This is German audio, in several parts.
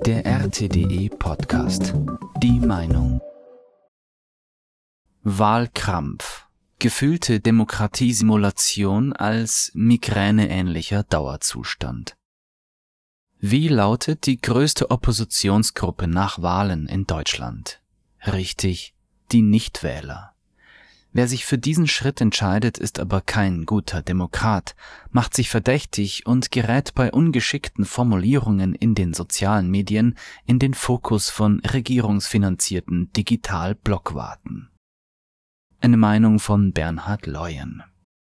Der RTDE Podcast. Die Meinung. Wahlkrampf. Gefühlte Demokratiesimulation als migräneähnlicher Dauerzustand. Wie lautet die größte Oppositionsgruppe nach Wahlen in Deutschland? Richtig, die Nichtwähler. Wer sich für diesen Schritt entscheidet, ist aber kein guter Demokrat, macht sich verdächtig und gerät bei ungeschickten Formulierungen in den sozialen Medien in den Fokus von regierungsfinanzierten Digital-Blockwarten. Eine Meinung von Bernhard Leuen.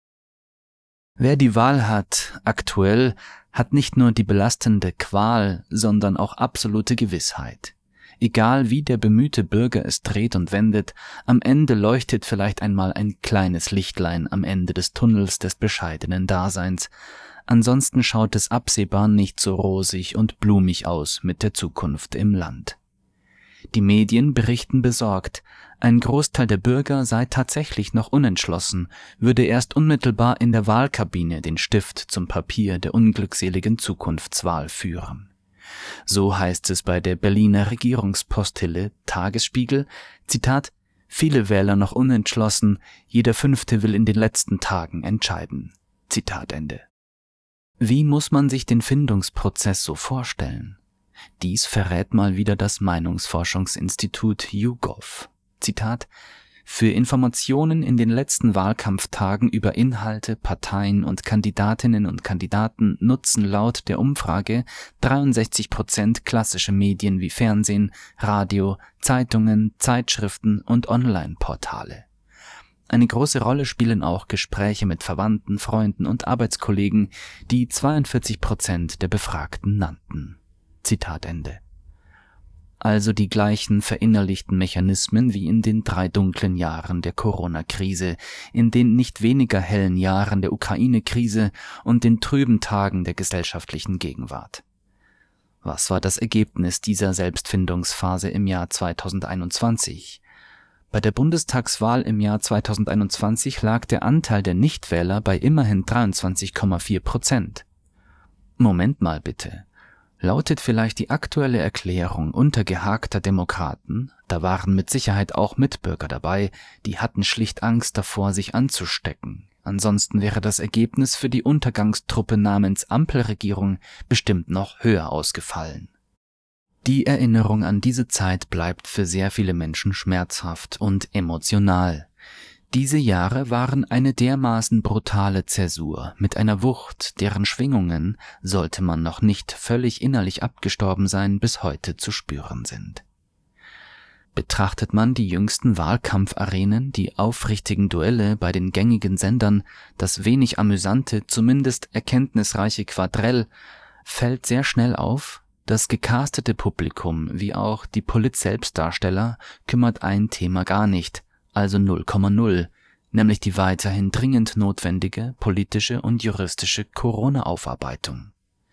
Wer die Wahl hat, aktuell, hat nicht nur die belastende Qual, sondern auch absolute Gewissheit. Egal wie der bemühte Bürger es dreht und wendet, am Ende leuchtet vielleicht einmal ein kleines Lichtlein am Ende des Tunnels des bescheidenen Daseins. Ansonsten schaut es absehbar nicht so rosig und blumig aus mit der Zukunft im Land. Die Medien berichten besorgt, ein Großteil der Bürger sei tatsächlich noch unentschlossen, würde erst unmittelbar in der Wahlkabine den Stift zum Papier der unglückseligen Zukunftswahl führen. So heißt es bei der Berliner Regierungspostille Tagesspiegel, Zitat, viele Wähler noch unentschlossen, jeder Fünfte will in den letzten Tagen entscheiden. Zitat Ende. Wie muss man sich den Findungsprozess so vorstellen? Dies verrät mal wieder das Meinungsforschungsinstitut YouGov. Zitat, für Informationen in den letzten Wahlkampftagen über Inhalte, Parteien und Kandidatinnen und Kandidaten nutzen laut der Umfrage 63% klassische Medien wie Fernsehen, Radio, Zeitungen, Zeitschriften und Online-Portale. Eine große Rolle spielen auch Gespräche mit Verwandten, Freunden und Arbeitskollegen, die 42% der Befragten nannten. Zitat Ende. Also die gleichen verinnerlichten Mechanismen wie in den 3 dunklen Jahren der Corona-Krise, in den nicht weniger hellen Jahren der Ukraine-Krise und den trüben Tagen der gesellschaftlichen Gegenwart. Was war das Ergebnis dieser Selbstfindungsphase im Jahr 2021? Bei der Bundestagswahl im Jahr 2021 lag der Anteil der Nichtwähler bei immerhin 23,4%. Moment mal bitte. Lautet vielleicht die aktuelle Erklärung untergehakter Demokraten, da waren mit Sicherheit auch Mitbürger dabei, die hatten schlicht Angst davor, sich anzustecken. Ansonsten wäre das Ergebnis für die Untergangstruppe namens Ampelregierung bestimmt noch höher ausgefallen. Die Erinnerung an diese Zeit bleibt für sehr viele Menschen schmerzhaft und emotional. Diese Jahre waren eine dermaßen brutale Zäsur mit einer Wucht, deren Schwingungen, sollte man noch nicht völlig innerlich abgestorben sein, bis heute zu spüren sind. Betrachtet man die jüngsten Wahlkampfarenen, die aufrichtigen Duelle bei den gängigen Sendern, das wenig amüsante, zumindest erkenntnisreiche Quadrell, fällt sehr schnell auf, das gecastete Publikum wie auch die Polit-Selbstdarsteller kümmert ein Thema gar nicht, also 0,0, nämlich die weiterhin dringend notwendige politische und juristische Corona-Aufarbeitung.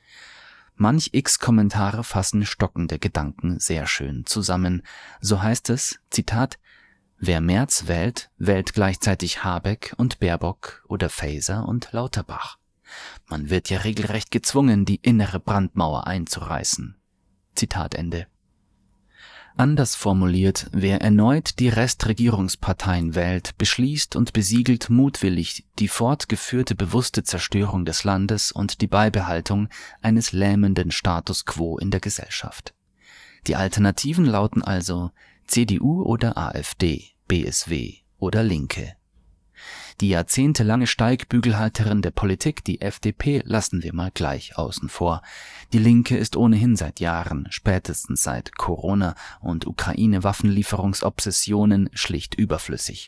Manch X-Kommentare fassen stockende Gedanken sehr schön zusammen. So heißt es, Zitat, wer Merz wählt, wählt gleichzeitig Habeck und Baerbock oder Faeser und Lauterbach. Man wird ja regelrecht gezwungen, die innere Brandmauer einzureißen. Zitat Ende. Anders formuliert, wer erneut die Restregierungsparteien wählt, beschließt und besiegelt mutwillig die fortgeführte bewusste Zerstörung des Landes und die Beibehaltung eines lähmenden Status quo in der Gesellschaft. Die Alternativen lauten also CDU oder AfD, BSW oder Linke. Die jahrzehntelange Steigbügelhalterin der Politik, die FDP, lassen wir mal gleich außen vor. Die Linke ist ohnehin seit Jahren, spätestens seit Corona und Ukraine-Waffenlieferungsobsessionen, schlicht überflüssig.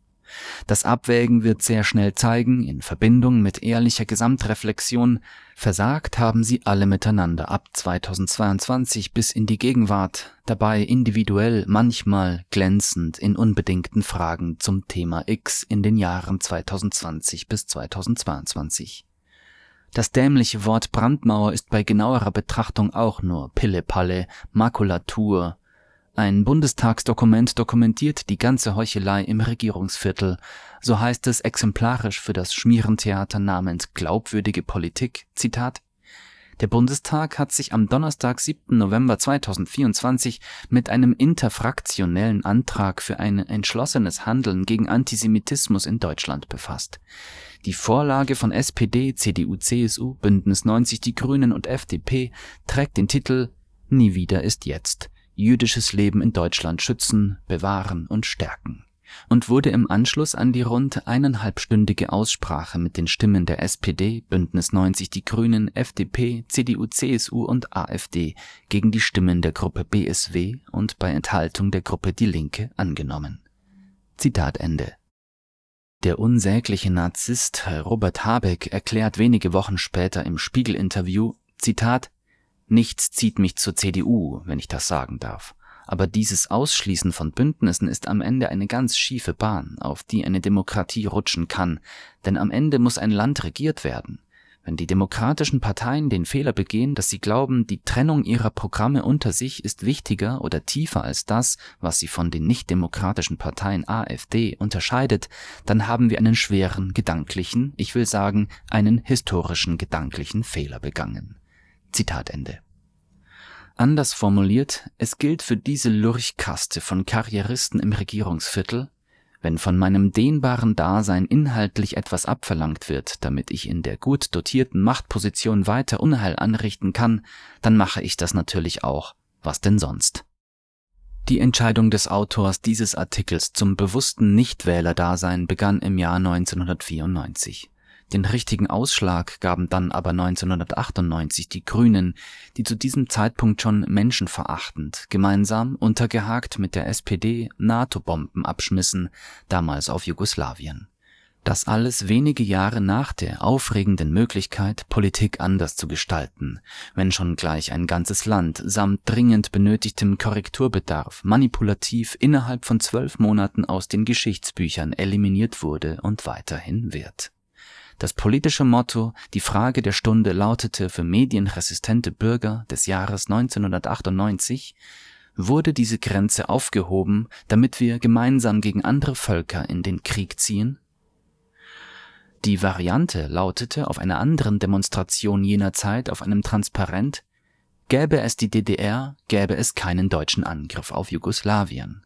Das Abwägen wird sehr schnell zeigen, in Verbindung mit ehrlicher Gesamtreflexion, versagt haben sie alle miteinander ab 2022 bis in die Gegenwart, dabei individuell, manchmal glänzend in unbedingten Fragen zum Thema X in den Jahren 2020 bis 2022. Das dämliche Wort Brandmauer ist bei genauerer Betrachtung auch nur Pille-Palle, Makulatur. Ein Bundestagsdokument dokumentiert die ganze Heuchelei im Regierungsviertel. So heißt es exemplarisch für das Schmierentheater namens glaubwürdige Politik, Zitat, Der Bundestag hat sich am Donnerstag, 7. November 2024 mit einem interfraktionellen Antrag für ein entschlossenes Handeln gegen Antisemitismus in Deutschland befasst. Die Vorlage von SPD, CDU, CSU, Bündnis 90, die Grünen und FDP trägt den Titel »Nie wieder ist jetzt. Jüdisches Leben in Deutschland schützen, bewahren und stärken« und wurde im Anschluss an die rund 1,5-stündige Aussprache mit den Stimmen der SPD, Bündnis 90, die Grünen, FDP, CDU, CSU und AfD gegen die Stimmen der Gruppe BSW und bei Enthaltung der Gruppe Die Linke angenommen. Zitat Ende. Der unsägliche Narzisst Robert Habeck erklärt wenige Wochen später im Spiegel-Interview, Zitat, »Nichts zieht mich zur CDU, wenn ich das sagen darf. Aber dieses Ausschließen von Bündnissen ist am Ende eine ganz schiefe Bahn, auf die eine Demokratie rutschen kann, denn am Ende muss ein Land regiert werden. Wenn die demokratischen Parteien den Fehler begehen, dass sie glauben, die Trennung ihrer Programme unter sich ist wichtiger oder tiefer als das, was sie von den nichtdemokratischen Parteien AfD unterscheidet, dann haben wir einen schweren gedanklichen, ich will sagen, einen historischen gedanklichen Fehler begangen.« Zitat Ende. Anders formuliert, es gilt für diese Lurchkaste von Karrieristen im Regierungsviertel, wenn von meinem dehnbaren Dasein inhaltlich etwas abverlangt wird, damit ich in der gut dotierten Machtposition weiter Unheil anrichten kann, dann mache ich das natürlich auch. Was denn sonst? Die Entscheidung des Autors dieses Artikels zum bewussten Nichtwählerdasein begann im Jahr 1994. Den richtigen Ausschlag gaben dann aber 1998 die Grünen, die zu diesem Zeitpunkt schon menschenverachtend, gemeinsam untergehakt mit der SPD NATO-Bomben abschmissen, damals auf Jugoslawien. Das alles wenige Jahre nach der aufregenden Möglichkeit, Politik anders zu gestalten, wenn schon gleich ein ganzes Land samt dringend benötigtem Korrekturbedarf manipulativ innerhalb von 12 Monaten aus den Geschichtsbüchern eliminiert wurde und weiterhin wird. Das politische Motto, die Frage der Stunde, lautete für medienresistente Bürger des Jahres 1998, wurde diese Grenze aufgehoben, damit wir gemeinsam gegen andere Völker in den Krieg ziehen? Die Variante lautete auf einer anderen Demonstration jener Zeit auf einem Transparent, gäbe es die DDR, gäbe es keinen deutschen Angriff auf Jugoslawien.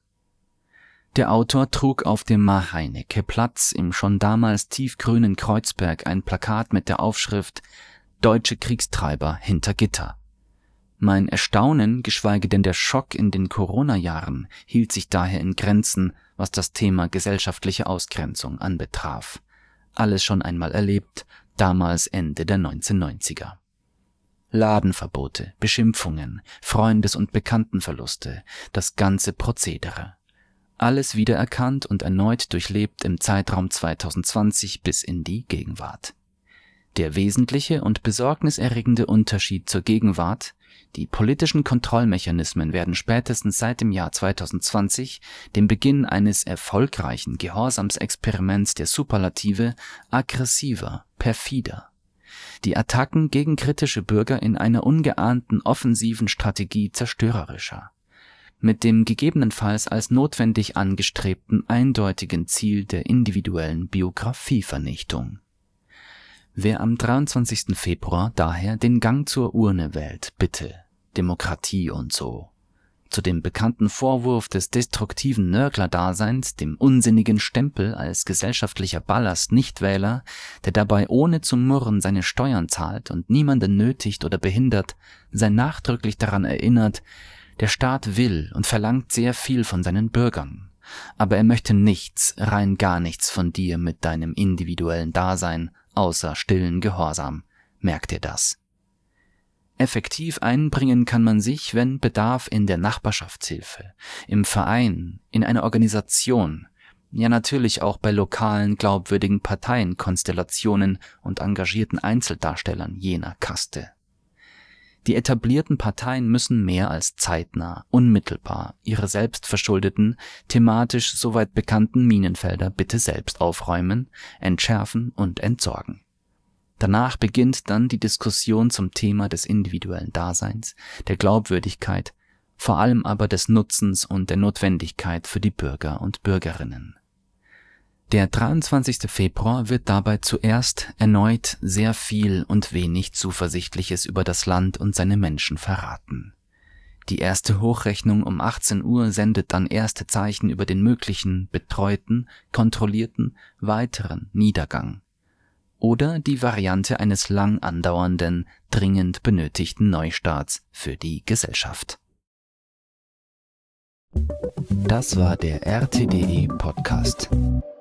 Der Autor trug auf dem Mar-Heinecke-Platz im schon damals tiefgrünen Kreuzberg ein Plakat mit der Aufschrift »Deutsche Kriegstreiber hinter Gitter«. Mein Erstaunen, geschweige denn der Schock in den Corona-Jahren, hielt sich daher in Grenzen, was das Thema gesellschaftliche Ausgrenzung anbetraf. Alles schon einmal erlebt, damals Ende der 1990er. Ladenverbote, Beschimpfungen, Freundes- und Bekanntenverluste, das ganze Prozedere. Alles wiedererkannt und erneut durchlebt im Zeitraum 2020 bis in die Gegenwart. Der wesentliche und besorgniserregende Unterschied zur Gegenwart: Die politischen Kontrollmechanismen werden spätestens seit dem Jahr 2020, dem Beginn eines erfolgreichen Gehorsamsexperiments der Superlative, aggressiver, perfider. Die Attacken gegen kritische Bürger in einer ungeahnten offensiven Strategie zerstörerischer. Mit dem gegebenenfalls als notwendig angestrebten eindeutigen Ziel der individuellen Biografievernichtung. Wer am 23. Februar daher den Gang zur Urne wählt, bitte, Demokratie und so. Zu dem bekannten Vorwurf des destruktiven Nörgler-Daseins, dem unsinnigen Stempel als gesellschaftlicher Ballast Nichtwähler, der dabei ohne zu murren seine Steuern zahlt und niemanden nötigt oder behindert, sei nachdrücklich daran erinnert: Der Staat will und verlangt sehr viel von seinen Bürgern, aber er möchte nichts, rein gar nichts von dir mit deinem individuellen Dasein, außer stillen Gehorsam. Merk dir das. Effektiv einbringen kann man sich, wenn Bedarf, in der Nachbarschaftshilfe, im Verein, in einer Organisation, ja natürlich auch bei lokalen, glaubwürdigen Parteienkonstellationen und engagierten Einzeldarstellern jener Kaste. Die etablierten Parteien müssen mehr als zeitnah, unmittelbar ihre selbstverschuldeten, thematisch soweit bekannten Minenfelder bitte selbst aufräumen, entschärfen und entsorgen. Danach beginnt dann die Diskussion zum Thema des individuellen Daseins, der Glaubwürdigkeit, vor allem aber des Nutzens und der Notwendigkeit für die Bürger und Bürgerinnen. Der 23. Februar wird dabei zuerst erneut sehr viel und wenig Zuversichtliches über das Land und seine Menschen verraten. Die erste Hochrechnung um 18 Uhr sendet dann erste Zeichen über den möglichen, betreuten, kontrollierten, weiteren Niedergang. Oder die Variante eines lang andauernden, dringend benötigten Neustarts für die Gesellschaft. Das war der RTDE Podcast.